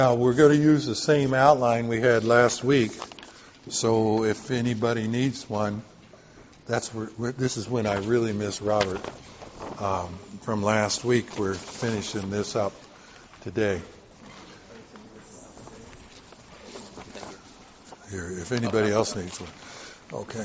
Now, we're going to use the same outline we had last week, so if anybody needs one, this is when I really miss Robert. From last week, we're finishing this up today. Here, if anybody else needs one. Okay.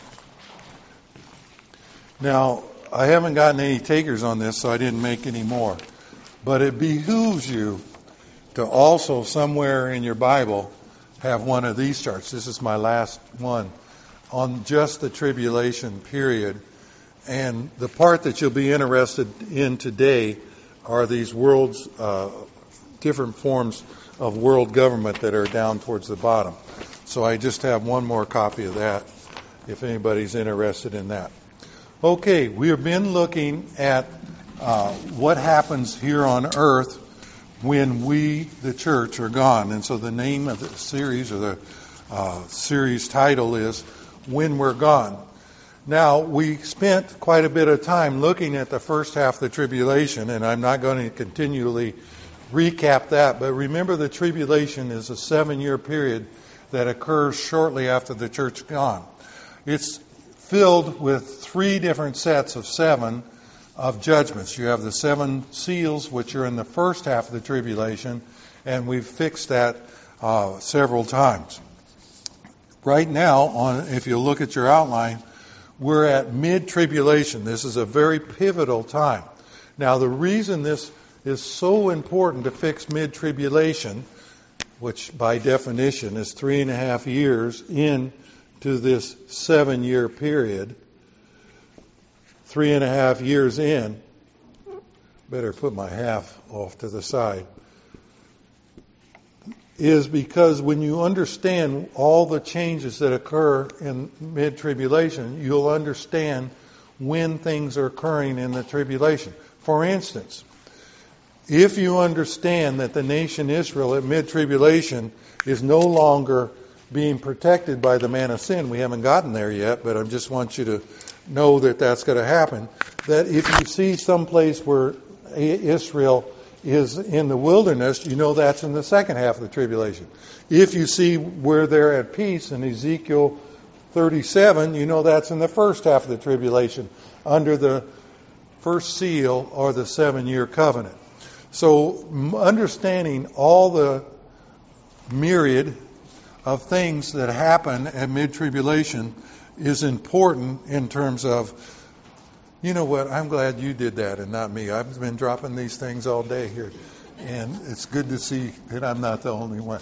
Now, I haven't gotten any takers on this, so I didn't make any more. But it behooves you to also, somewhere in your Bible, have one of these charts. This is my last one on just the tribulation period. And the part that you'll be interested in today are these world's different forms of world government that are down towards the bottom. So I just have one more copy of that if anybody's interested in that. Okay, we have been looking at what happens here on earth when we, the church, are gone. And so the name of the series, or the series title, is When We're Gone. Now, we spent quite a bit of time looking at the first half of the tribulation, and I'm not going to continually recap that, but remember the tribulation is a 7-year period that occurs shortly after the church is gone. It's filled with 3 different sets of 7 of judgments. You have the 7 seals, which are in the first half of the tribulation, and we've fixed that several times. Right now, if you look at your outline, we're at mid-tribulation. This is a very pivotal time. Now, the reason this is so important to fix mid-tribulation, which by definition is 3.5 years into this 7-year period, 3.5 years in, better put my half off to the side, is because when you understand all the changes that occur in mid-tribulation, you'll understand when things are occurring in the tribulation. For instance, if you understand that the nation Israel at mid-tribulation is no longer being protected by the man of sin, we haven't gotten there yet, but I just want you to know that that's going to happen, that if you see someplace where Israel is in the wilderness, you know that's in the second half of the tribulation. If you see where they're at peace in Ezekiel 37, you know that's in the first half of the tribulation, under the first seal or the 7-year covenant. So understanding all the myriad of things that happen at mid-tribulation is important in terms of, you know what, I'm glad you did that and not me. I've been dropping these things all day here, and it's good to see that I'm not the only one.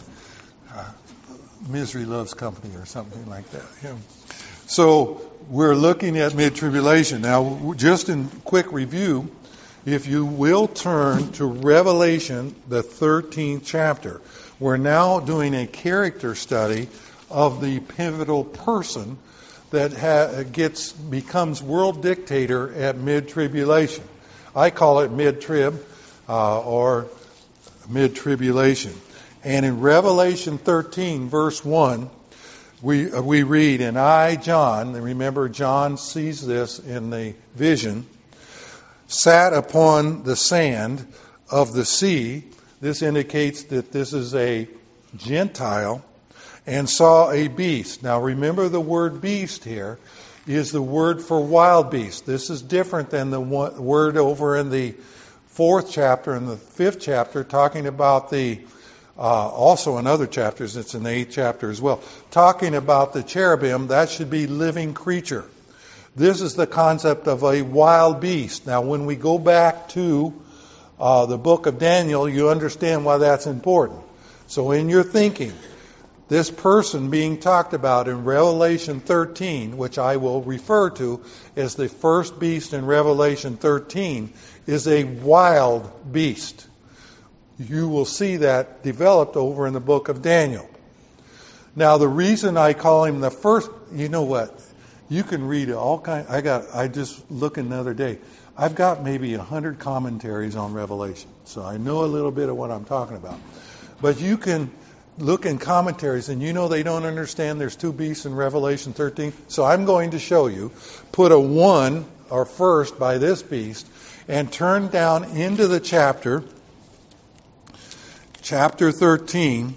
Misery loves company or something like that. Yeah. So we're looking at mid-tribulation. Now, just in quick review, if you will turn to Revelation, the 13th chapter. We're now doing a character study of the pivotal person that becomes world dictator at mid-tribulation. I call it mid-trib or mid-tribulation. And in Revelation 13, verse 1, we read, "And I, John," and remember John sees this in the vision, "sat upon the sand of the sea." This indicates that this is a Gentile. "And saw a beast." Now remember, the word beast here is the word for wild beast. This is different than the word over in the 4th chapter and the 5th chapter, talking about the, also in other chapters, it's in the 8th chapter as well, talking about the cherubim. That should be living creature. This is the concept of a wild beast. Now when we go back to the book of Daniel, you understand why that's important. So in your thinking, this person being talked about in Revelation 13, which I will refer to as the first beast in Revelation 13, is a wild beast. You will see that developed over in the book of Daniel. Now, the reason I call him the first, you know what? You can read all kinds. I just looked the other day. I've got maybe 100 commentaries on Revelation, so I know a little bit of what I'm talking about. But you can look in commentaries, and you know they don't understand there's 2 beasts in Revelation 13. So I'm going to show you, put a 1 or first by this beast, and turn down into the chapter chapter 13,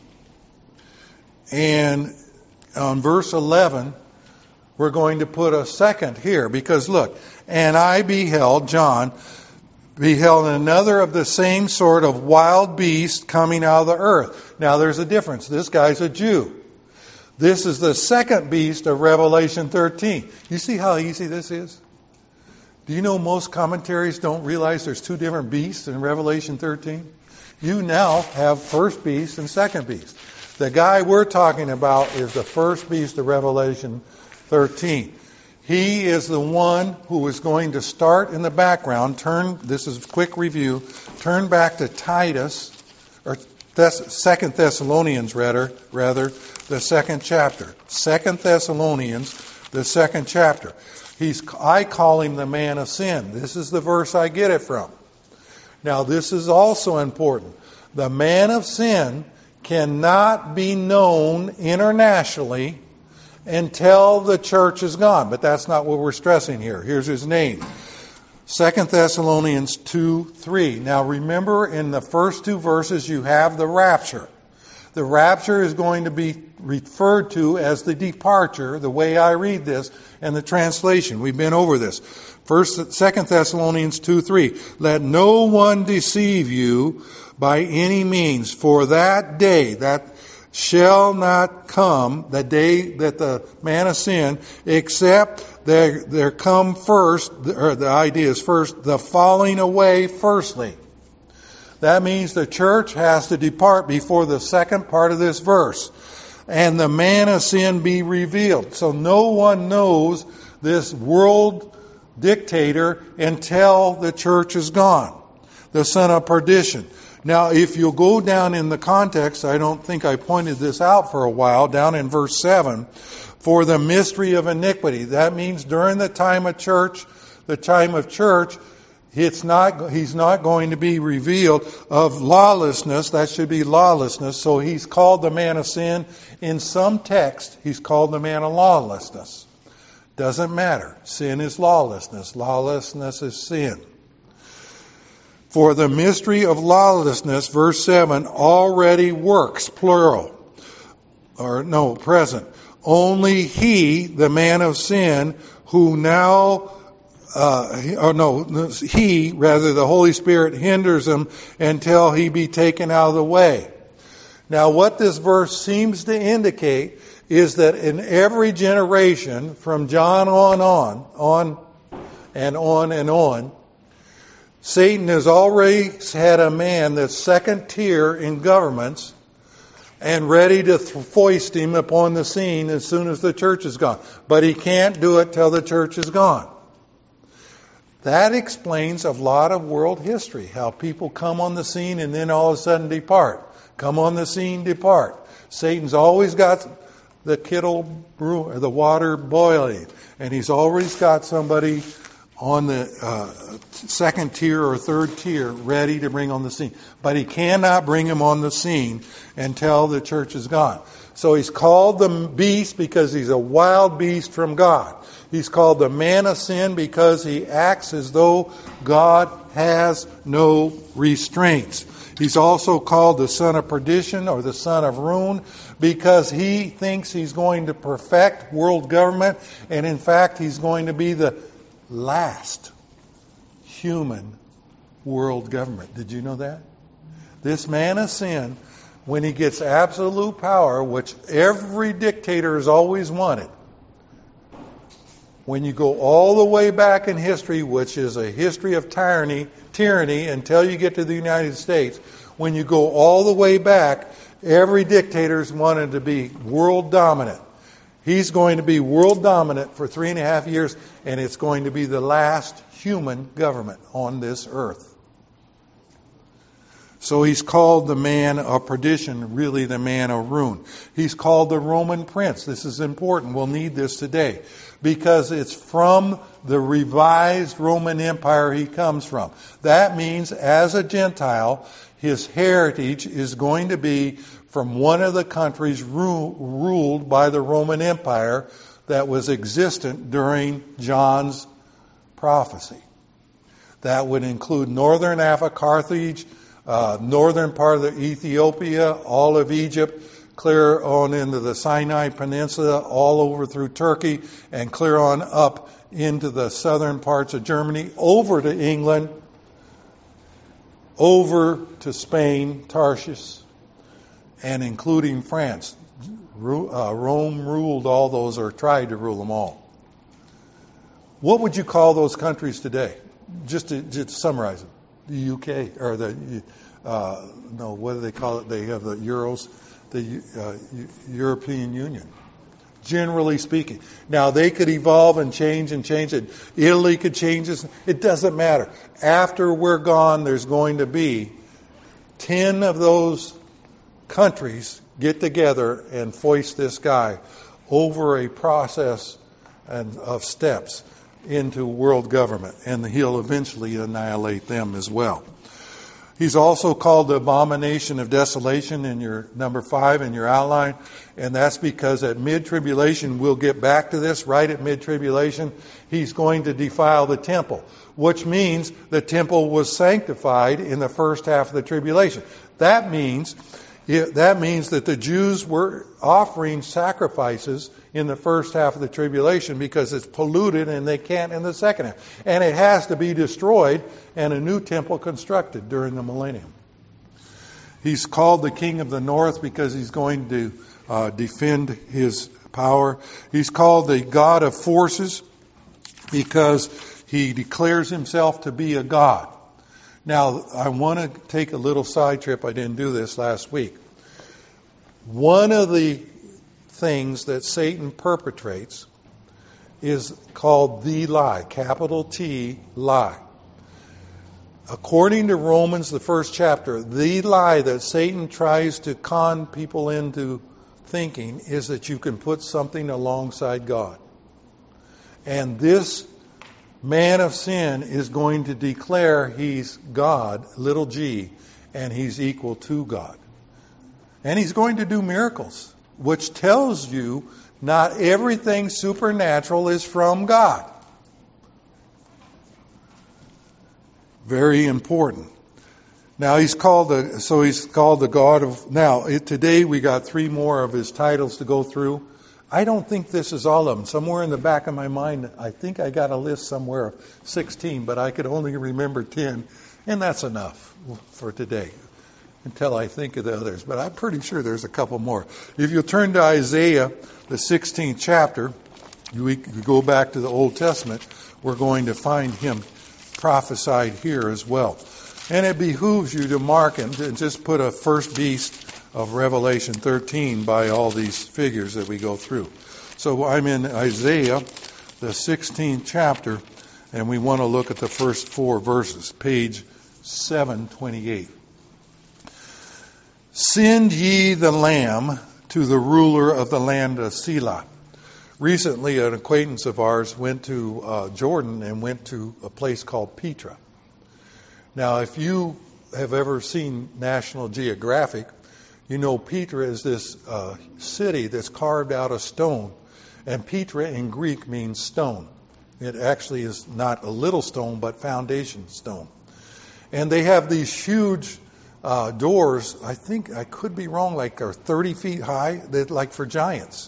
and on verse 11, we're going to put a second here, because look, and I beheld, John, beheld another of the same sort of wild beast coming out of the earth. Now there's a difference. This guy's a Jew. This is the second beast of Revelation 13. You see how easy this is? Do you know most commentaries don't realize there's two different beasts in Revelation 13? You now have first beast and second beast. The guy we're talking about is the first beast of Revelation 13. He is the one who is going to start in the background. This is a quick review. Turn back to Titus, or 2 Thessalonians rather, the second chapter. 2 Thessalonians, the second chapter. I call him the man of sin. This is the verse I get it from. Now this is also important. The man of sin cannot be known internationally until the church is gone. But that's not what we're stressing here. Here's his name. 2 Thessalonians 2:3. Now remember, in the first two verses you have the rapture. The rapture is going to be referred to as the departure, the way I read this, and the translation. We've been over this. 2 Thessalonians 2:3. Let no one deceive you by any means, for that day, that shall not come, the day that the man of sin, except there come first, or the idea is first, the falling away firstly. That means the church has to depart before the second part of this verse. And the man of sin be revealed. So no one knows this world dictator until the church is gone. The son of perdition. Now, if you'll go down in the context, I don't think I pointed this out for a while, down in verse 7, for the mystery of iniquity. That means during the time of church, he's not going to be revealed of lawlessness. That should be lawlessness. So he's called the man of sin. In some text, he's called the man of lawlessness. Doesn't matter. Sin is lawlessness. Lawlessness is sin. For the mystery of lawlessness, verse 7, already works, plural. Present. Only he, the man of sin, who now, the Holy Spirit hinders him until he be taken out of the way. Now what this verse seems to indicate is that in every generation, from John on, Satan has already had a man that's second tier in governments and ready to foist him upon the scene as soon as the church is gone. But he can't do it till the church is gone. That explains a lot of world history, how people come on the scene and then all of a sudden depart. Come on the scene, depart. Satan's always got the the water boiling, and he's always got somebody on the second tier or third tier ready to bring on the scene. But he cannot bring him on the scene until the church is gone. So he's called the beast because he's a wild beast from God. He's called the man of sin because he acts as though God has no restraints. He's also called the son of perdition or the son of ruin because he thinks he's going to perfect world government, and in fact he's going to be the last human world government. Did you know that? This man of sin, when he gets absolute power, which every dictator has always wanted, when you go all the way back in history, which is a history of tyranny until you get to the United States, when you go all the way back, every dictator's wanted to be world dominant. He's going to be world dominant for 3.5 years, and it's going to be the last human government on this earth. So he's called the man of perdition, really the man of ruin. He's called the Roman prince. This is important. We'll need this today. Because it's from the revised Roman Empire he comes from. That means, as a Gentile, his heritage is going to be from one of the countries ruled by the Roman Empire that was existent during John's prophecy. That would include northern Africa, Carthage, northern part of the Ethiopia, all of Egypt, clear on into the Sinai Peninsula, all over through Turkey, and clear on up into the southern parts of Germany, over to England, over to Spain, Tarshish, and including France. Rome ruled all those, or tried to rule them all. What would you call those countries today? Just to summarize it. The UK, or what do they call it? They have the Euros, the European Union, generally speaking. Now, they could evolve and change it. Italy could change this. It doesn't matter. After we're gone, there's going to be 10 of those countries get together and foist this guy over a process of steps into world government, and he'll eventually annihilate them as well. He's also called the abomination of desolation in your number 5 in your outline, and that's because at mid-tribulation, we'll get back to this, right at mid-tribulation, he's going to defile the temple, which means the temple was sanctified in the first half of the tribulation. That means that the Jews were offering sacrifices in the first half of the tribulation because it's polluted and they can't in the second half. And it has to be destroyed and a new temple constructed during the millennium. He's called the King of the North because he's going to defend his power. He's called the God of forces because he declares himself to be a God. Now, I want to take a little side trip. I didn't do this last week. One of the things that Satan perpetrates is called the lie, capital T, lie. According to Romans, the first chapter, the lie that Satan tries to con people into thinking is that you can put something alongside God. And this man of sin is going to declare he's God, little g, and he's equal to God. And he's going to do miracles, which tells you not everything supernatural is from God. Very important. Now he's called the God of. Now today we got 3 more of his titles to go through. I don't think this is all of them. Somewhere in the back of my mind, I think I got a list somewhere of 16, but I could only remember 10, and that's enough for today until I think of the others. But I'm pretty sure there's a couple more. If you turn to Isaiah, the 16th chapter, we go back to the Old Testament, we're going to find him prophesied here as well. And it behooves you to mark and just put a first beast of Revelation 13 by all these figures that we go through. So I'm in Isaiah, the 16th chapter, and we want to look at the first 4 verses, page 728. Send ye the Lamb to the ruler of the land of Selah. Recently, an acquaintance of ours went to Jordan and went to a place called Petra. Now, if you have ever seen National Geographic, you know Petra is this city that's carved out of stone. And Petra in Greek means stone. It actually is not a little stone, but foundation stone. And they have these huge doors, I think, I could be wrong, like are 30 feet high, like for giants.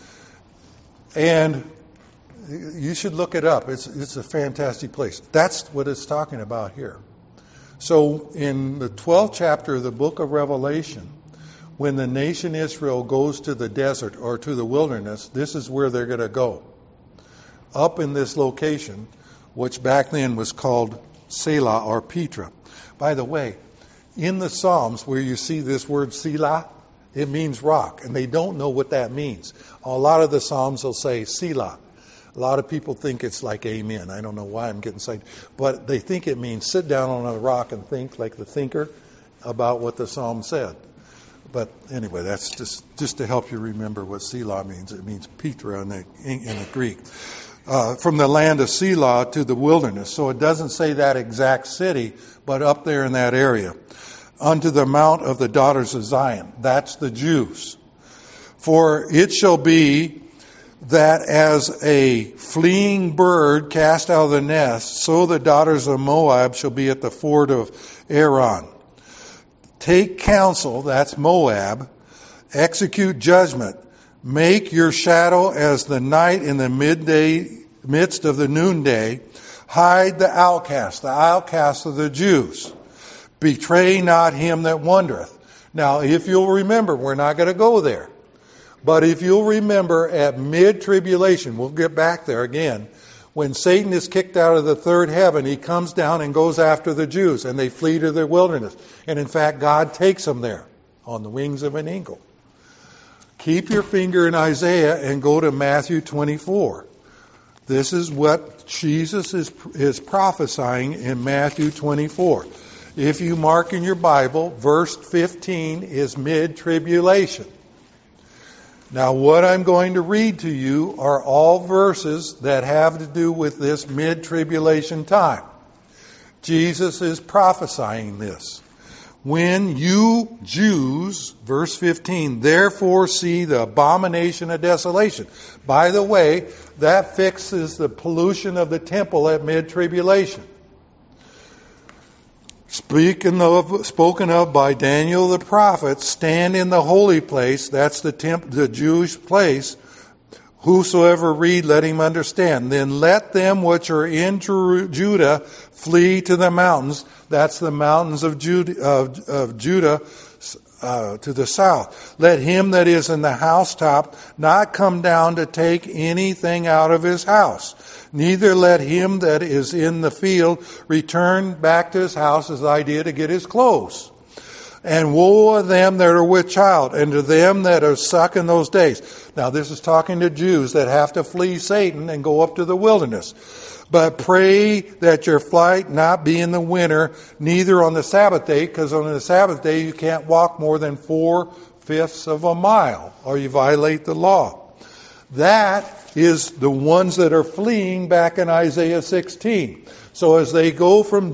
And you should look it up. It's a fantastic place. That's what it's talking about here. So in the 12th chapter of the book of Revelation, when the nation Israel goes to the desert or to the wilderness, this is where they're going to go. Up in this location, which back then was called Selah or Petra. By the way, in the Psalms where you see this word Selah, it means rock, and they don't know what that means. A lot of the Psalms will say Selah. A lot of people think it's like amen. I don't know why I'm getting excited. But they think it means sit down on a rock and think like the thinker about what the Psalm said. But anyway, that's just to help you remember what Selah means. It means Petra in the Greek. From the land of Selah to the wilderness. So it doesn't say that exact city, but up there in that area. Unto the mount of the daughters of Zion. That's the Jews. For it shall be that as a fleeing bird cast out of the nest, so the daughters of Moab shall be at the ford of Aron. take counsel, that's Moab, execute judgment, make your shadow as the night in the midst of the noonday, hide the outcast of the Jews. Betray not him that wandereth. Now, if you'll remember, we're not going to go there. But if you'll remember at mid-tribulation, we'll get back there again, when Satan is kicked out of the third heaven, he comes down and goes after the Jews, and they flee to the wilderness. And in fact, God takes them there on the wings of an eagle. Keep your finger in Isaiah and go to Matthew 24. This is what Jesus is prophesying in Matthew 24. If you mark in your Bible, verse 15 is mid-tribulation. Now, what I'm going to read to you are all verses that have to do with this mid-tribulation time. Jesus is prophesying this. When you Jews, verse 15, therefore see the abomination of desolation. By the way, that fixes the pollution of the temple at mid-tribulation. Spoken of by Daniel the prophet, stand in the holy place, that's the Jewish place. Whosoever read, let him understand. Then let them which are in Judah flee to the mountains. That's the mountains of Judah to the south. Let him that is in the housetop not come down to take anything out of his house. Neither let him that is in the field return back to his house, is the idea to get his clothes. And woe to them that are with child, and to them that are suck in those days. Now this is talking to Jews that have to flee Satan and go up to the wilderness. But pray that your flight not be in the winter, neither on the Sabbath day, because on the Sabbath day you can't walk more than 4/5 of a mile, or you violate the law. That is the ones that are fleeing back in Isaiah 16. So as they go from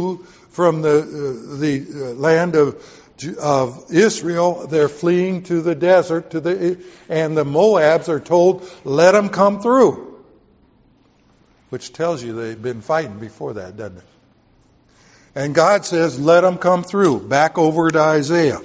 the land of Israel, they're fleeing to the desert, and the Moabs are told, let them come through. Which tells you they've been fighting before that, doesn't it? And God says, let them come through. Back over to Isaiah.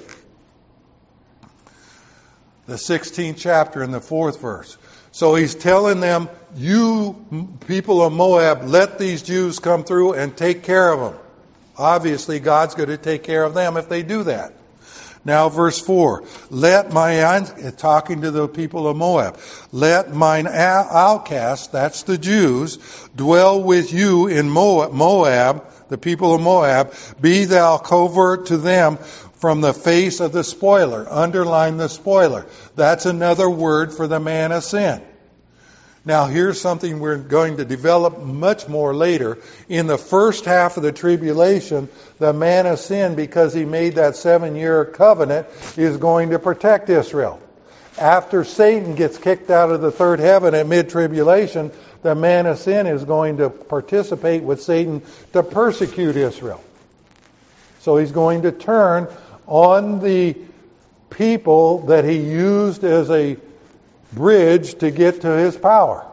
The 16th chapter and the 4th verse. So he's telling them, you people of Moab, let these Jews come through and take care of them. Obviously, God's going to take care of them if they do that. Now, verse 4. Talking to the people of Moab. Let mine outcasts, that's the Jews, dwell with you in Moab, the people of Moab. Be thou covert to them from the face of the spoiler. Underline the spoiler. That's another word for the man of sin. Now here's something we're going to develop much more later. In the first half of the tribulation, the man of sin, because he made that 7-year covenant, is going to protect Israel. After Satan gets kicked out of the third heaven at mid-tribulation, the man of sin is going to participate with Satan to persecute Israel. So he's going to turn on the people that he used as a bridge to get to his power.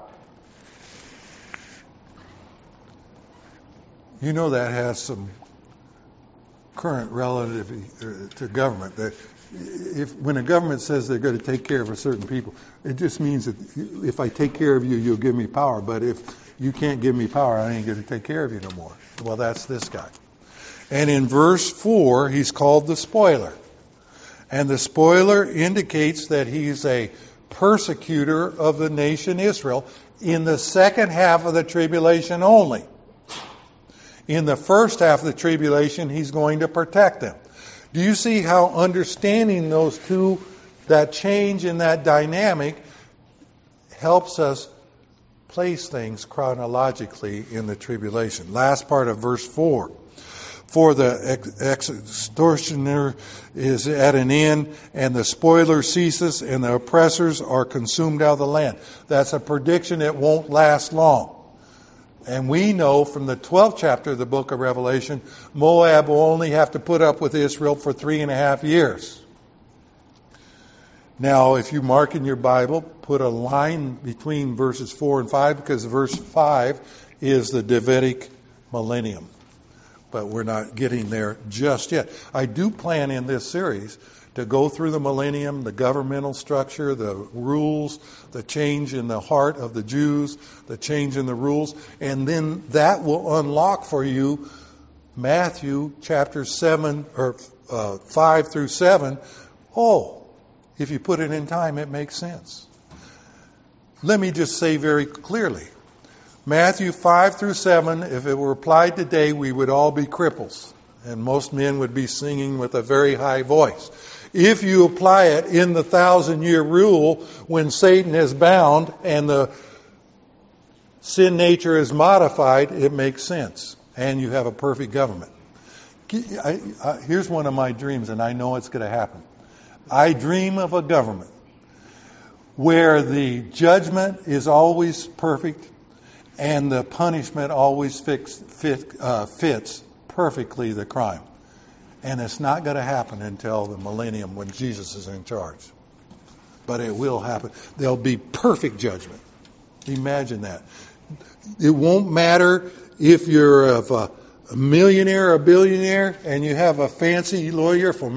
You know that has some current relative to government. That when a government says they're going to take care of a certain people, it just means that if I take care of you, you'll give me power. But if you can't give me power, I ain't going to take care of you no more. Well, that's this guy. And in verse 4, he's called the spoiler. And the spoiler indicates that he's a persecutor of the nation Israel in the second half of the tribulation only. In the first half of the tribulation, he's going to protect them. Do you see how understanding those two, that change in that dynamic, helps us place things chronologically in the tribulation? Last part of verse 4. For the extortioner is at an end, and the spoiler ceases, and the oppressors are consumed out of the land. That's a prediction that won't last long. And we know from the 12th chapter of the book of Revelation, Moab will only have to put up with Israel for 3.5 years. Now, if you mark in your Bible, put a line between verses 4 and 5, because verse 5 is the Davidic millennium. but we're not getting there just yet. I do plan in this series to go through the millennium, the governmental structure, the rules, the change in the heart of the Jews, the change in the rules, and then that will unlock for you Matthew chapter 7 or 5 through 7. Oh, if you put it in time, it makes sense. Let me just say very clearly, Matthew 5 through 7, if it were applied today, we would all be cripples, and most men would be singing with a very high voice. If you apply it in the 1,000-year rule, when Satan is bound and the sin nature is modified, it makes sense. And you have a perfect government. Here's one of my dreams, and I know it's going to happen. I dream of a government where the judgment is always perfect and the punishment always fits perfectly the crime. And it's not going to happen until the millennium when Jesus is in charge. But it will happen. There'll be perfect judgment. Imagine that. It won't matter if you're a millionaire or a billionaire and you have a fancy lawyer from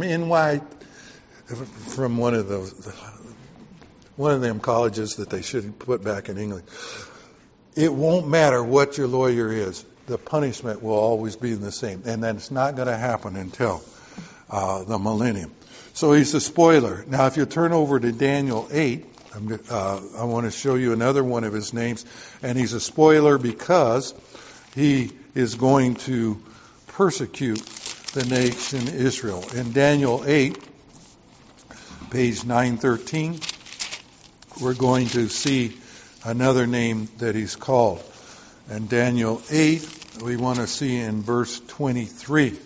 from one of them colleges that they should put back in England. It won't matter what your lawyer is. The punishment will always be the same. And that's not going to happen until the millennium. So he's a spoiler. Now, if you turn over to Daniel 8, I want to show you another one of his names. And he's a spoiler because he is going to persecute the nation Israel. In Daniel 8, page 913, we're going to see another name that he's called. And Daniel 8, we want to see in verse 23.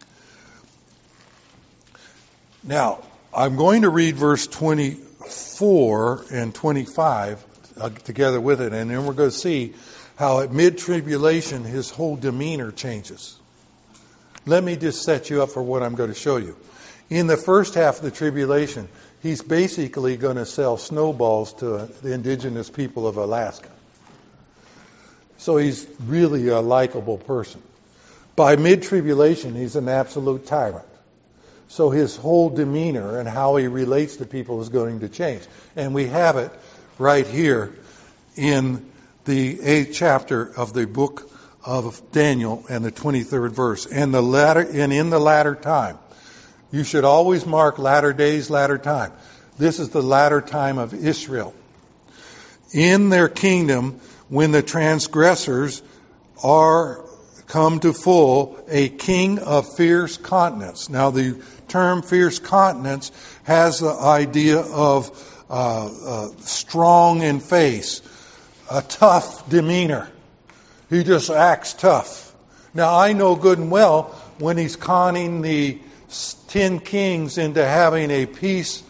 Now, I'm going to read verse 24 and 25 together with it, and then we're going to see how at mid-tribulation his whole demeanor changes. Let me just set you up for what I'm going to show you. In the first half of the tribulation, he's basically going to sell snowballs to the indigenous people of Alaska. So he's really a likable person. By mid-tribulation, he's an absolute tyrant. So his whole demeanor and how he relates to people is going to change. And we have it right here in the 8th chapter of the book of Daniel and the 23rd verse. And in the latter time, you should always mark latter days, latter time. This is the latter time of Israel. In their kingdom, when the transgressors are come to full, a king of fierce countenance. Now, the term fierce countenance has the idea of strong in face, a tough demeanor. He just acts tough. Now, I know good and well when he's conning the 10 kings into having a peace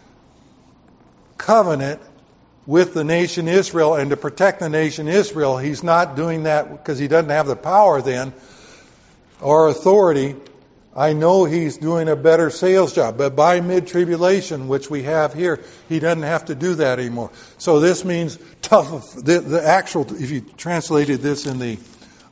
covenant with the nation Israel and to protect the nation Israel, he's not doing that because he doesn't have the power then or authority. I know he's doing a better sales job, but by mid-tribulation, which we have here, he doesn't have to do that anymore. So this means tough. The actual, if you translated this in the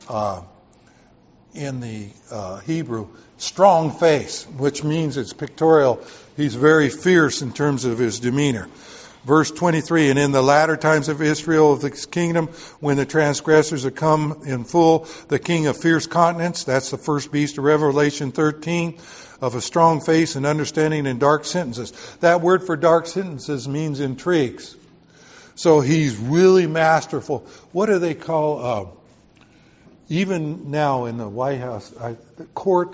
Hebrew, strong face, which means it's pictorial. He's very fierce in terms of his demeanor. Verse 23, and in the latter times of Israel of this kingdom, when the transgressors are come in full, the king of fierce countenance, that's the first beast of Revelation 13, of a strong face and understanding and dark sentences. That word for dark sentences means intrigues. So he's really masterful. What do they call, even now in the White House, the court,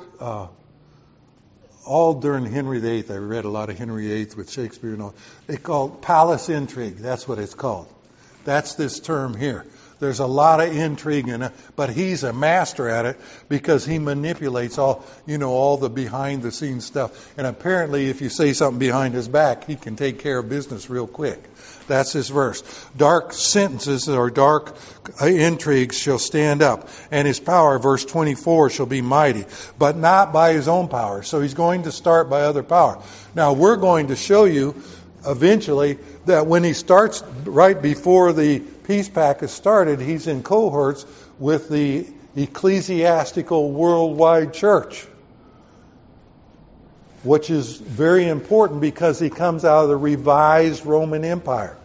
all during Henry VIII, I read a lot of Henry VIII with Shakespeare and all. They call it palace intrigue. That's what it's called. That's this term here. There's a lot of intrigue in it, but he's a master at it because he manipulates all the behind the scenes stuff. And apparently if you say something behind his back, he can take care of business real quick. That's his verse. Dark sentences or dark intrigues shall stand up, and his power, verse 24, shall be mighty, but not by his own power. So he's going to start by other power. Now we're going to show you eventually that when he starts right before the peace pact is started, he's in cohorts with the ecclesiastical worldwide church, which is very important because he comes out of the revised Roman Empire.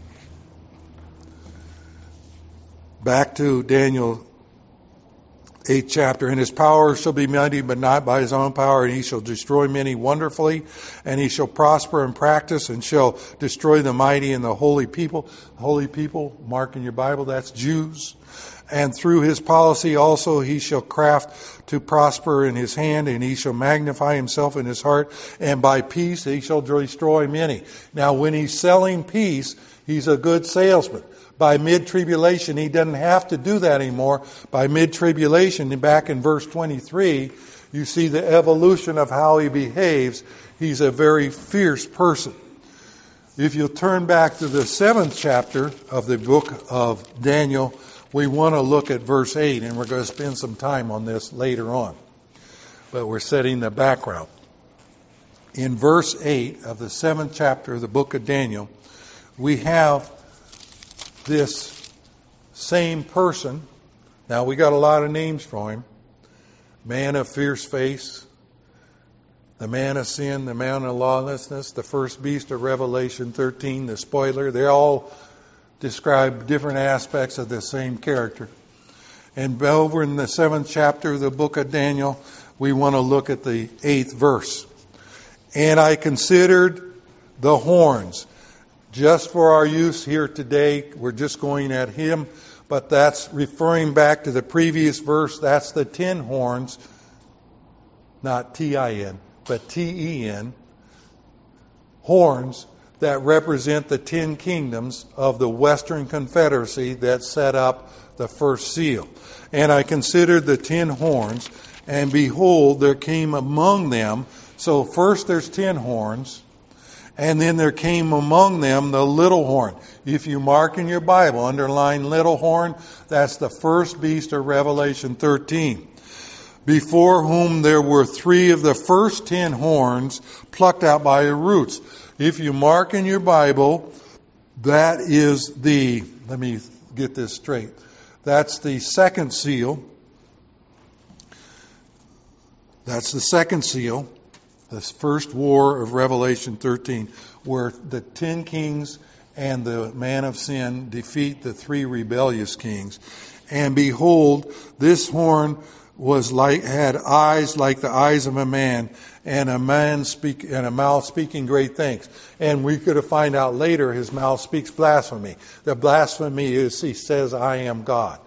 Back to Daniel 8th chapter. And his power shall be mighty, but not by his own power, and he shall destroy many wonderfully, and he shall prosper in practice, and shall destroy the mighty and the holy people. Holy people, mark in your Bible, that's Jews. And through his policy also he shall craft to prosper in his hand, and he shall magnify himself in his heart, and by peace he shall destroy many. Now when he's selling peace, he's a good salesman. By mid-tribulation, he doesn't have to do that anymore. By mid-tribulation, back in verse 23, you see the evolution of how he behaves. He's a very fierce person. If you'll turn back to the 7th chapter of the book of Daniel, we want to look at verse 8, and we're going to spend some time on this later on. But we're setting the background. In verse 8 of the 7th chapter of the book of Daniel, we have this same person. Now we got a lot of names for him. Man of fierce face, the man of sin, the man of lawlessness, the first beast of Revelation 13, the spoiler. They all describe different aspects of the same character. And over in the 7th chapter of the book of Daniel, we want to look at the 8th verse. And I considered the horns. Just for our use here today, we're just going at him, but that's referring back to the previous verse. That's the 10 horns, not T-I-N, but T-E-N, horns that represent the 10 kingdoms of the Western Confederacy that set up the first seal. And I considered the 10 horns, and behold, there came among them, so first there's 10 horns, and then there came among them the little horn. If you mark in your Bible, underline little horn, that's the first beast of Revelation 13. Before whom there were 3 of the first 10 horns plucked out by the roots. If you mark in your Bible, that is let me get this straight. That's the second seal. That's the second seal. This first war of Revelation 13, where the 10 kings and the man of sin defeat the 3 rebellious kings. And behold, this horn had eyes like the eyes of a man, and a mouth speaking great things. And we could find out later his mouth speaks blasphemy. The blasphemy is he says, I am God.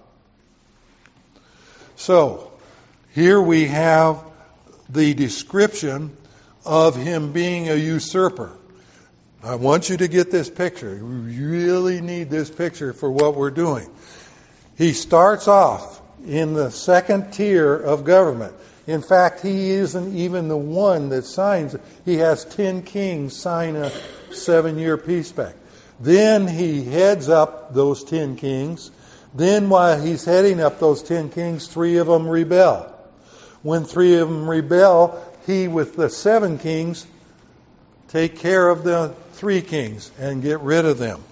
So, here we have the description of him being a usurper. I want you to get this picture. We really need this picture for what we're doing. He starts off in the second tier of government. In fact, he isn't even the one that signs. He has 10 kings sign a 7-year peace pact. Then he heads up those 10 kings. Then while he's heading up those 10 kings, 3 of them rebel. When 3 of them rebel, he, with the 7 kings, take care of the 3 kings and get rid of them.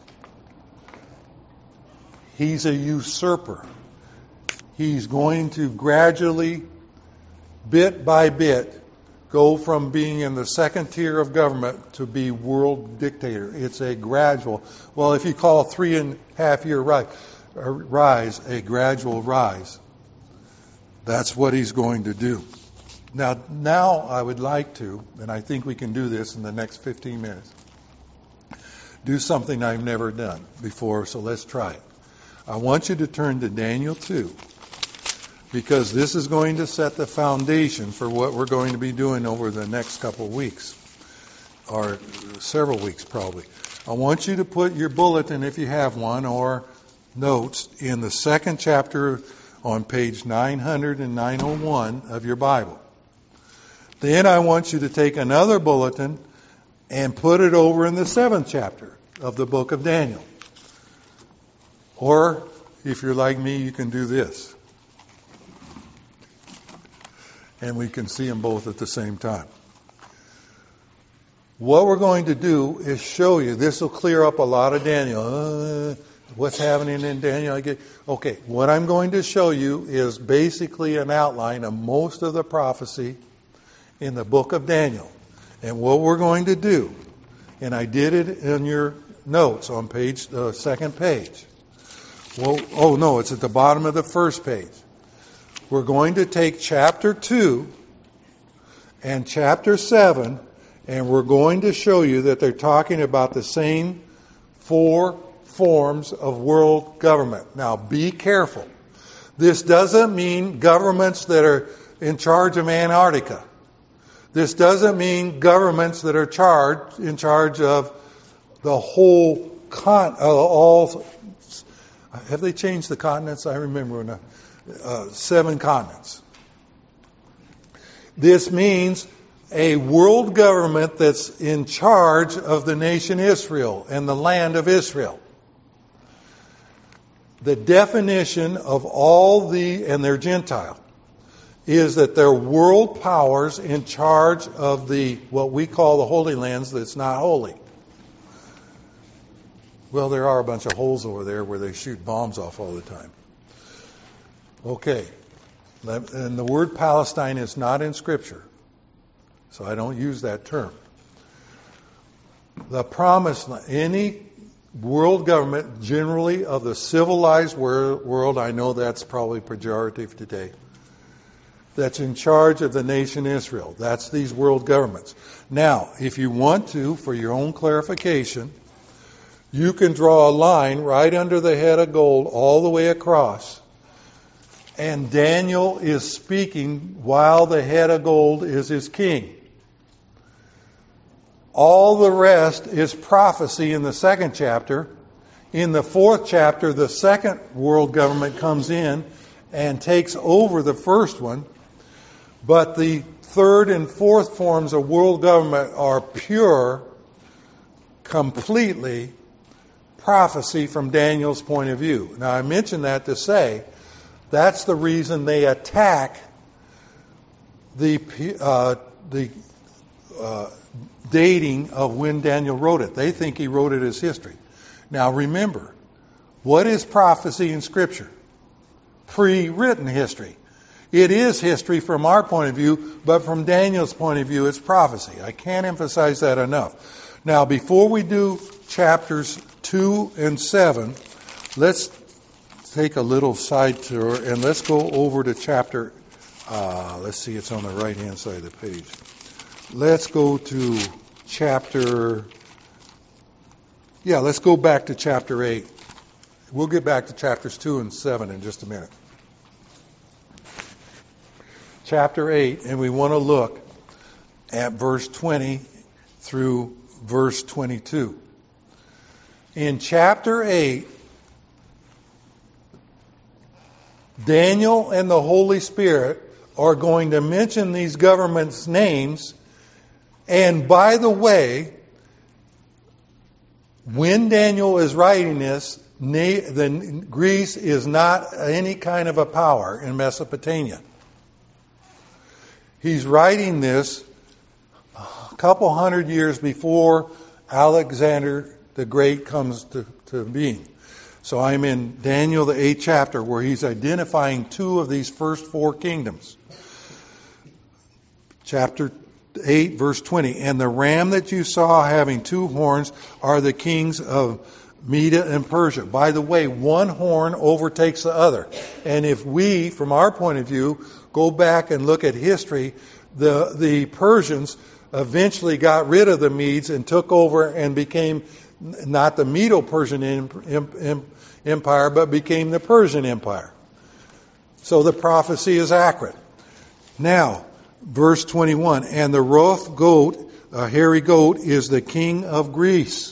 He's a usurper. He's going to gradually, bit by bit, go from being in the second tier of government to be world dictator. It's a gradual, well, if you call a 3.5-year rise a gradual rise, that's what he's going to do. Now I would like to, and I think we can do this in the next 15 minutes, do something I've never done before, so let's try it. I want you to turn to Daniel 2, because this is going to set the foundation for what we're going to be doing over the next couple of weeks, or several weeks probably. I want you to put your bulletin, if you have one, or notes in the 2nd chapter on page 900 and 901 of your Bible. Then I want you to take another bulletin and put it over in the 7th chapter of the book of Daniel. Or, if you're like me, you can do this. And we can see them both at the same time. What we're going to do is show you, this will clear up a lot of Daniel. What's happening in Daniel? Okay, what I'm going to show you is basically an outline of most of the prophecy in the book of Daniel. And what we're going to do, and I did it in your notes on the second page. Well, oh no, it's at the bottom of the first page. We're going to take chapter 2 and chapter 7, and we're going to show you that they're talking about the same 4 forms of world government. Now, be careful. This doesn't mean governments that are in charge of Antarctica. This doesn't mean governments that are in charge of the whole all. Have they changed the continents? I remember when 7 continents. This means a world government that's in charge of the nation Israel and the land of Israel. The definition of and they're Gentile, is that they're world powers in charge of what we call the Holy Lands that's not holy. Well, there are a bunch of holes over there where they shoot bombs off all the time. Okay. And the word Palestine is not in Scripture, so I don't use that term. The promised land, any world government, generally of the civilized world, I know that's probably pejorative today, that's in charge of the nation Israel. That's these world governments. Now, if you want to, for your own clarification, you can draw a line right under the head of gold all the way across. And Daniel is speaking while the head of gold is his king. All the rest is prophecy in the second chapter. In the fourth chapter, the second world government comes in and takes over the first one. But the third and fourth forms of world government are pure, completely prophecy from Daniel's point of view. Now, I mention that to say that's the reason they attack the dating of when Daniel wrote it. They think he wrote it as history. Now, remember, what is prophecy in Scripture? Pre-written history. It is history from our point of view, but from Daniel's point of view, it's prophecy. I can't emphasize that enough. Now, before we do chapters 2 and 7, let's take a little side tour and let's go over to chapter, let's see, it's on the right-hand side of the page. Let's go to let's go back to chapter 8. We'll get back to chapters 2 and 7 in just a minute. Chapter 8, and we want to look at verse 20 through verse 22. In chapter 8, Daniel and the Holy Spirit are going to mention these governments' names. And by the way, when Daniel is writing this, Greece is not any kind of a power in Mesopotamia. He's writing this a couple hundred years before Alexander the Great comes to being. So I'm in Daniel, the 8th chapter, where he's identifying 2 of these first 4 kingdoms. Chapter 8, verse 20. And the ram that you saw having 2 horns are the kings of Media and Persia. By the way, one horn overtakes the other. And if we, from our point of view, go back and look at history, the Persians eventually got rid of the Medes and took over and became not the Medo-Persian Empire, but became the Persian Empire. So the prophecy is accurate. Now, verse 21, and the rough goat, a hairy goat, is the king of Greece.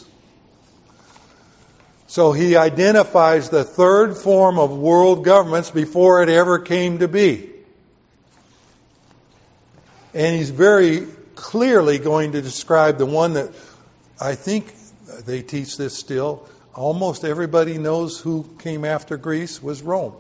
So he identifies the third form of world governments before it ever came to be. And he's very clearly going to describe the one that I think they teach this still. Almost everybody knows who came after Greece was Rome.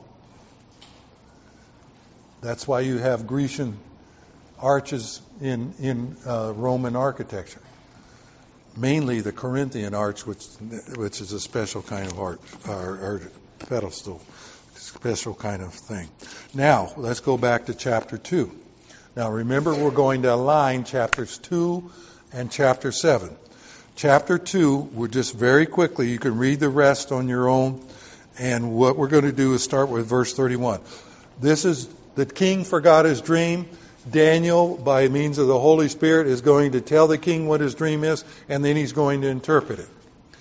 That's why you have Grecian arches in Roman architecture. mainly the Corinthian arch, which is a special kind of art, or pedestal, special kind of thing. Now, let's go back to chapter 2. Now, remember, we're going to align chapters 2 and chapter 7. Chapter 2, we're just very quickly, you can read the rest on your own, and what we're going to do is start with verse 31. This is, the king forgot his dream. Daniel, by means of the Holy Spirit, is going to tell the king what his dream is, and then he's going to interpret it.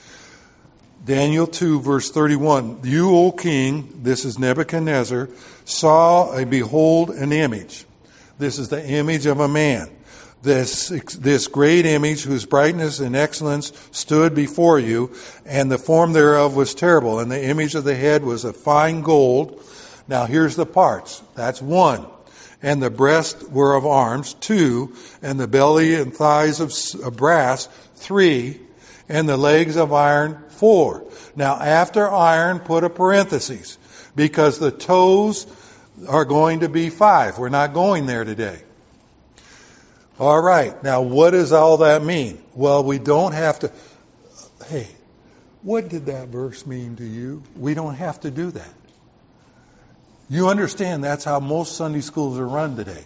Daniel 2, verse 31. You, O king, this is Nebuchadnezzar, saw, behold, an image. This is the image of a man. This great image, whose brightness and excellence stood before you, and the form thereof was terrible. And the image of the head was of fine gold. Now here's the parts. That's 1. And the breasts were of arms, 2. And the belly and thighs of brass, 3. And the legs of iron, 4. Now after iron, put a parenthesis, because the toes are going to be 5. We're not going there today. All right. Now, what does all that mean? Well, we don't have to... Hey, what did that verse mean to you? We don't have to do that. You understand that's how most Sunday schools are run today.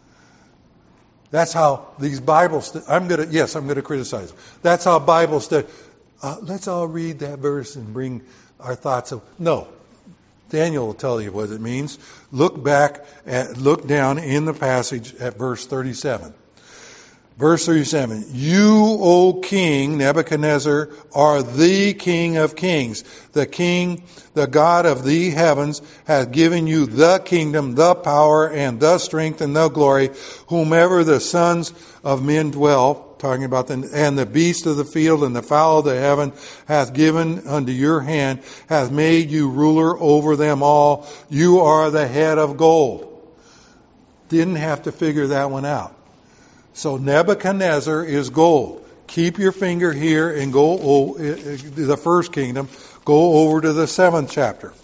That's how these Bible... I'm going to criticize them. That's how Bible study... let's all read that verse and bring our thoughts of... No. Daniel will tell you what it means. Look down in the passage at verse 37. Verse 37, you, O King Nebuchadnezzar, are the King of kings. The King, the God of the heavens, hath given you the kingdom, the power, and the strength, and the glory. Whomever the sons of men dwell, talking about and the beast of the field and the fowl of the heaven hath given unto your hand, hath made you ruler over them all. You are the head of gold. Didn't have to figure that one out. So Nebuchadnezzar is gold. Keep your finger here and go the first kingdom. Go over to the 7th chapter.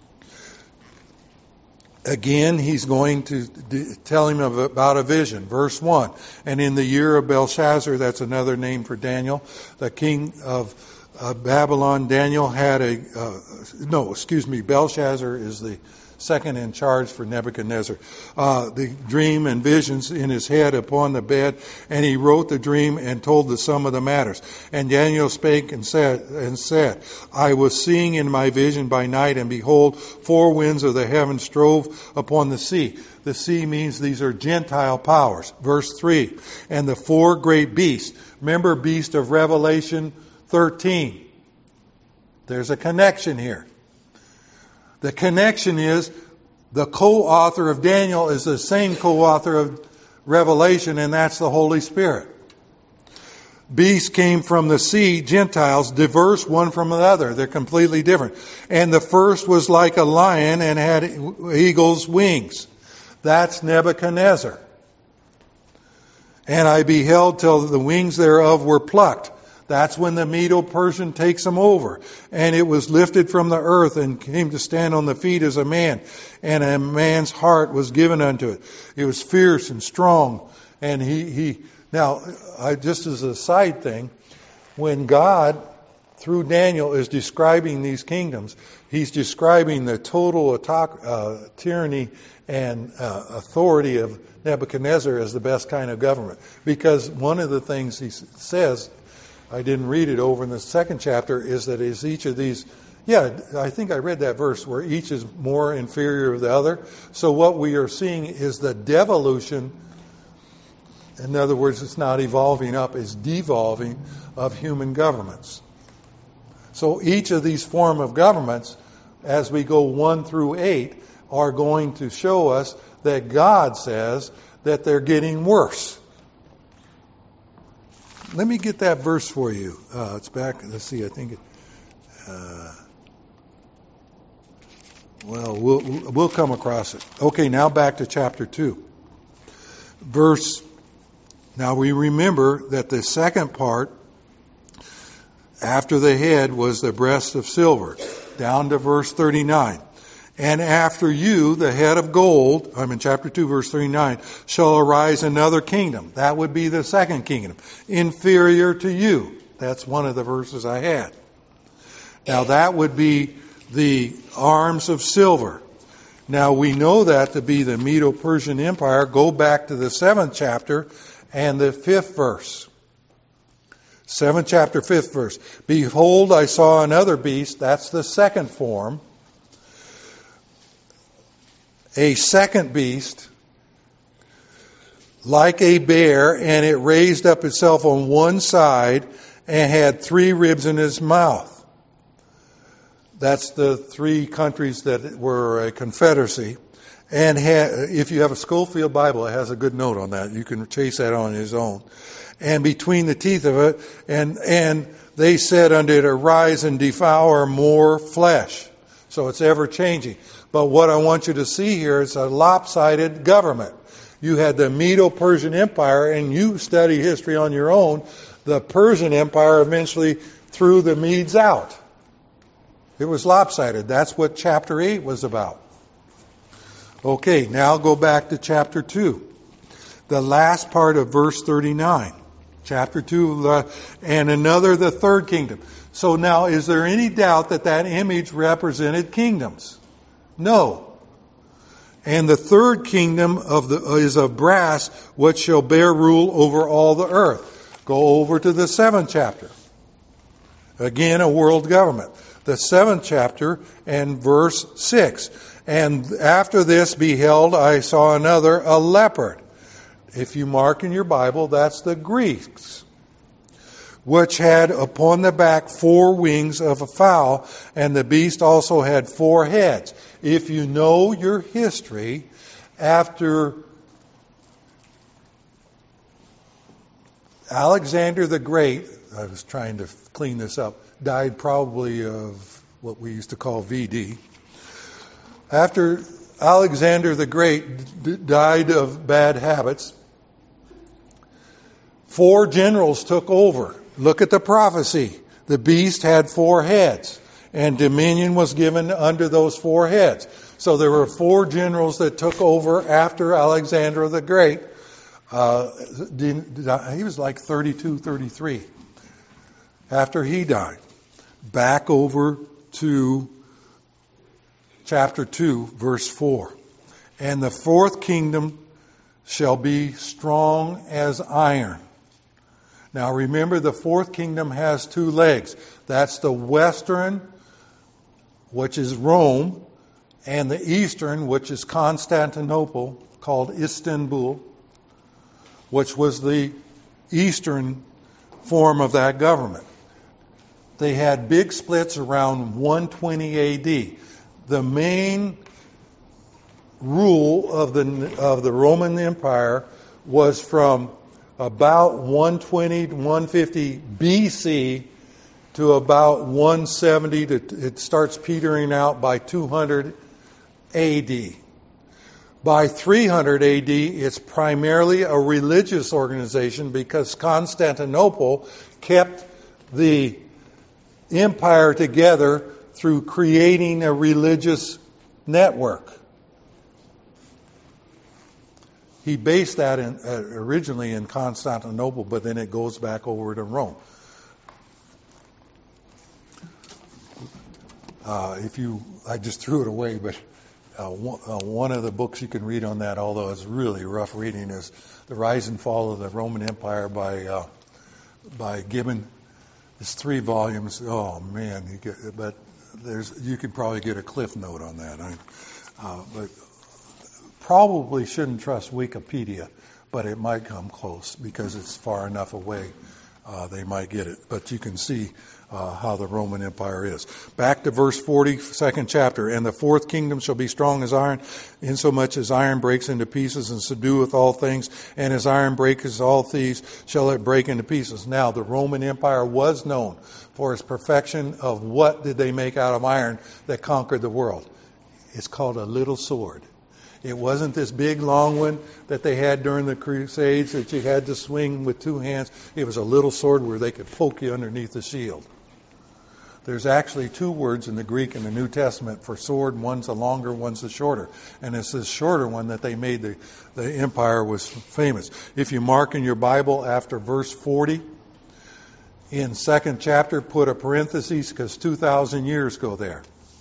Again, he's going to tell him about a vision. Verse 1. And in the year of Belshazzar, that's another name for Daniel, the king of Babylon, Daniel had Belshazzar is the second in charge for Nebuchadnezzar. The dream and visions in his head upon the bed, and he wrote the dream and told the sum of the matters. And Daniel spake and said, I was seeing in my vision by night, and behold, 4 winds of the heaven strove upon the sea. The sea means these are Gentile powers. Verse 3, and the 4 great beasts. Remember beast of Revelation 13. There's a connection here. The connection is the co-author of Daniel is the same co-author of Revelation, and that's the Holy Spirit. Beasts came from the sea, Gentiles, diverse one from another. They're completely different. And the first was like a lion and had eagle's wings. That's Nebuchadnezzar. And I beheld till the wings thereof were plucked. That's when the Medo-Persian takes them over. And it was lifted from the earth and came to stand on the feet as a man. And a man's heart was given unto it. It was fierce and strong. And now, just as a side thing, when God, through Daniel, is describing these kingdoms, he's describing the total tyranny and authority of Nebuchadnezzar as the best kind of government. Because one of the things he says, I didn't read it over in the 2nd chapter, is that is each of these, I think I read that verse where each is more inferior to the other. So what we are seeing is the devolution. In other words, it's not evolving up, it's devolving of human governments. So each of these form of governments, as we go 1 through 8, are going to show us that God says that they're getting worse. Let me get that verse for you. It's back. Let's see. I think. We'll come across it. Okay. Now back to chapter 2. Now we remember that the second part, after the head, was the breast of silver, down to verse 39. And after you, the head of gold, I'm in chapter 2, verse 39, shall arise another kingdom. That would be the second kingdom, inferior to you. That's one of the verses I had. Now that would be the arms of silver. Now we know that to be the Medo-Persian Empire. Go back to the 7th chapter and the 5th verse. 7th chapter, 5th verse. Behold, I saw another beast. That's the second form. A second beast, like a bear, and it raised up itself on one side and had 3 ribs in its mouth. That's the 3 countries that were a confederacy. And if you have a Schofield Bible, it has a good note on that. You can chase that on his own. And between the teeth of it, and they said unto it, arise and devour more flesh. So it's ever changing. But what I want you to see here is a lopsided government. You had the Medo-Persian Empire, and you study history on your own. The Persian Empire eventually threw the Medes out. It was lopsided. That's what chapter 8 was about. Okay, now go back to chapter 2. The last part of verse 39. Chapter 2, and another, the third kingdom. So now, is there any doubt that that image represented kingdoms? No. And the third kingdom is of brass, which shall bear rule over all the earth. Go over to the 7th chapter. Again, a world government. The 7th chapter and verse 6. And after this beheld, I saw another, a leopard. If you mark in your Bible, that's the Greeks, which had upon the back 4 wings of a fowl, and the beast also had 4 heads. If you know your history, after Alexander the Great, I was trying to clean this up, died probably of what we used to call VD. After Alexander the Great died of bad habits, 4 generals took over. Look at the prophecy. The beast had 4 heads, and dominion was given under those 4 heads. So there were 4 generals that took over after Alexander the Great. He was like 32, 33 after he died. Back over to chapter 2, verse 4. And the 4th kingdom shall be strong as iron. Now remember, the 4th kingdom has 2 legs. That's the western, which is Rome, and the eastern, which is Constantinople, called Istanbul, which was the eastern form of that government. They had big splits around 120 A.D. The main rule of the Roman Empire was from about 120 to 150 B.C. to about 170 it starts petering out by 200 A.D. By 300 A.D., it's primarily a religious organization because Constantinople kept the empire together through creating a religious network. He based that originally in Constantinople, but then it goes back over to Rome. I just threw it away, but one of the books you can read on that, although it's really rough reading, is The Rise and Fall of the Roman Empire by Gibbon. It's 3 volumes. Oh man, you could probably get a cliff note on that. But probably shouldn't trust Wikipedia, but it might come close because it's far enough away. They might get it. But you can see how the Roman Empire is. Back to verse 40, 2nd chapter. And the 4th kingdom shall be strong as iron, insomuch as iron breaks into pieces and subdueth all things, and as iron breaks all thieves, shall it break into pieces. Now, the Roman Empire was known for its perfection of what did they make out of iron that conquered the world. It's called a little sword. It wasn't this big long one that they had during the Crusades that you had to swing with 2 hands. It was a little sword where they could poke you underneath the shield. There's actually 2 words in the Greek in the New Testament for sword. One's a longer, one's a shorter. And it's this shorter one that they made the empire was famous. If you mark in your Bible after verse 40, In second chapter, put a parenthesis because 2,000 years go there.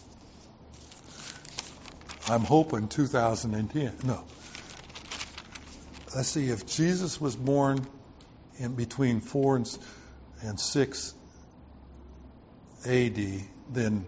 I'm hoping 2010. No. Let's see, if Jesus was born in between 4 and 6 AD, then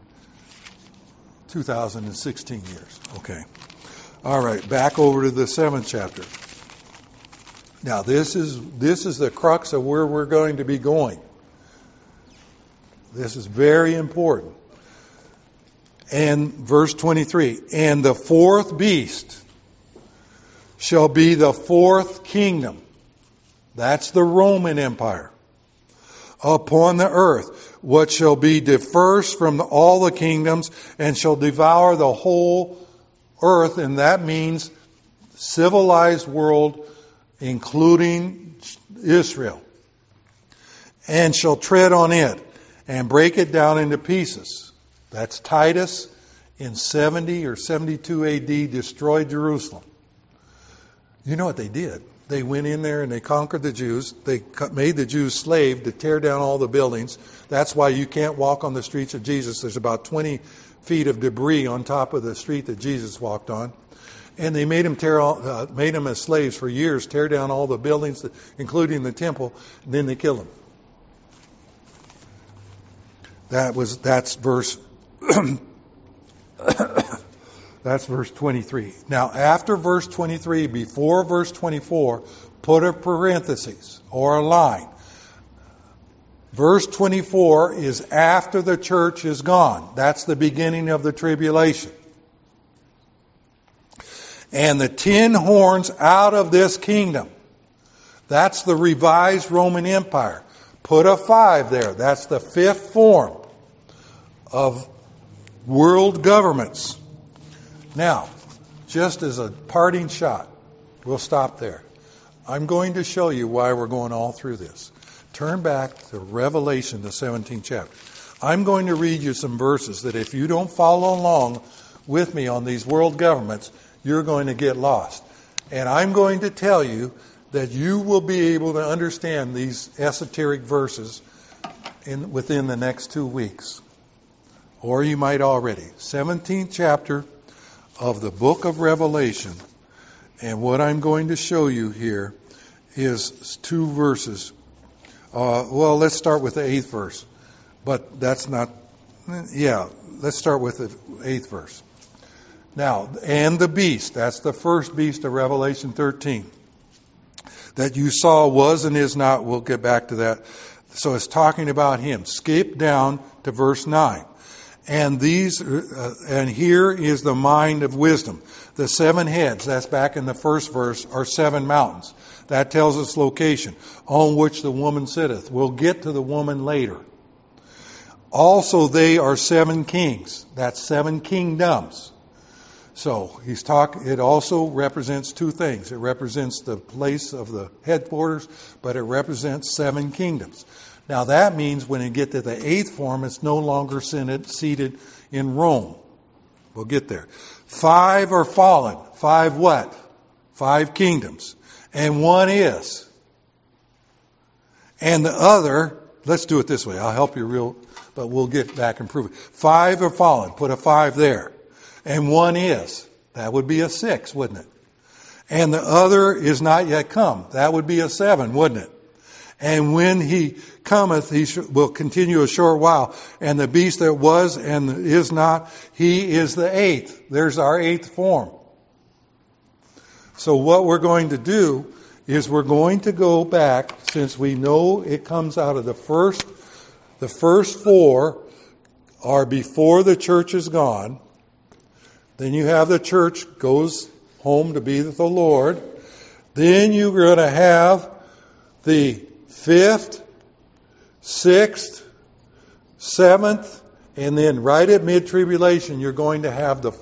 2016 years. Okay. All right, back over to the 7th chapter. Now, this is the crux of where we're going to be going. This is very important. And verse 23, and the fourth beast shall be the fourth kingdom. That's the Roman Empire. Upon the earth, what shall be dispersed from all the kingdoms and shall devour the whole earth, and that means civilized world, including Israel, and shall tread on it and break it down into pieces. That's Titus in 70 or 72 AD destroyed Jerusalem. You know what they did? They went in there and they conquered the Jews. They made the Jews slave to tear down all the buildings. That's why you can't walk on the streets of Jesus. There's about 20 feet of debris on top of the street that Jesus walked on. And they made them as slaves for years, tear down all the buildings, including the temple, and then they killed them. That's verse that's verse 23. Now, after verse 23, before verse 24, put a parenthesis or a line. Verse 24 is after the church is gone. That's the beginning of the tribulation. And the 10 horns out of this kingdom. That's the revised Roman Empire. Put a 5 there. That's the 5th form of world governments. Now, just as a parting shot, we'll stop there. I'm going to show you why we're going all through this. Turn back to Revelation, the 17th chapter. I'm going to read you some verses that if you don't follow along with me on these world governments, you're going to get lost. And I'm going to tell you that you will be able to understand these esoteric verses within the next 2 weeks. Or you might already. 17th chapter of the book of Revelation. And what I'm going to show you here is 2 verses. Well, let's start with the 8th verse. But that's not... Yeah, let's start with the 8th verse. Now, and the beast, that's the first beast of Revelation 13. That you saw was and is not. We'll get back to that. So it's talking about him. Skip down to verse 9. And here is the mind of wisdom. The 7 heads, that's back in the first verse, are 7 mountains. That tells us location, on which the woman sitteth. We'll get to the woman later. Also they are 7 kings. That's 7 kingdoms. So it also represents 2 things. It represents the place of the headquarters, but it represents 7 kingdoms. Now that means when you get to the 8th form, it's no longer seated in Rome. We'll get there. 5 are fallen. 5 what? 5 kingdoms. And 1 is. And the other, let's do it this way. I'll help you but we'll get back and prove it. 5 are fallen. Put a 5 there. And 1 is. That would be a 6, wouldn't it? And the other is not yet come. That would be a 7, wouldn't it? And when he cometh, he will continue a short while. And the beast that was and is not, he is the 8th. There's our 8th form. So what we're going to do is we're going to go back, since we know it comes out of the first 4 are before the church is gone. Then you have the church goes home to be with the Lord. Then you're going to have the 5th, 6th, 7th, and then right at mid-tribulation, you're going to have the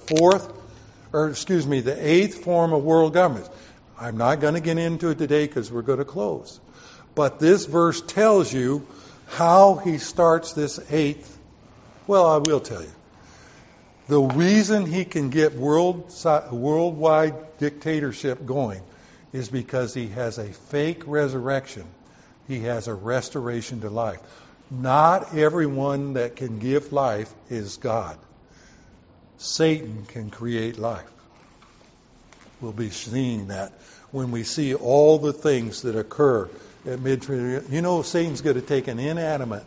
8th form of world government. I'm not going to get into it today because we're going to close. But this verse tells you how he starts this 8th. Well, I will tell you. The reason he can get worldwide dictatorship going is because he has a fake resurrection. He has a restoration to life. Not everyone that can give life is God. Satan can create life. We'll be seeing that when we see all the things that occur at mid-tribulation. You know, Satan's going to take an inanimate,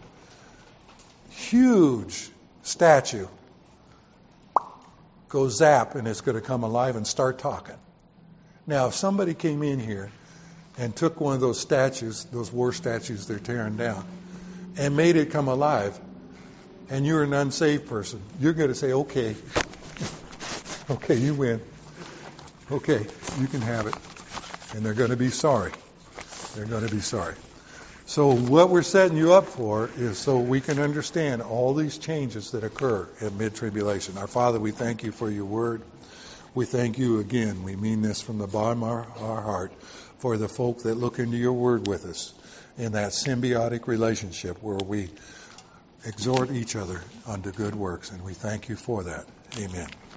huge statue, go zap, and it's going to come alive and start talking. Now, if somebody came in here and took one of those statues, those war statues they're tearing down, and made it come alive, and you're an unsaved person, you're going to say, okay, you win. Okay, you can have it. And they're going to be sorry. They're going to be sorry. So what we're setting you up for is so we can understand all these changes that occur at mid-tribulation. Our Father, we thank you for your word. We thank you again. We mean this from the bottom of our heart for the folk that look into your word with us in that symbiotic relationship where we exhort each other unto good works. And we thank you for that. Amen.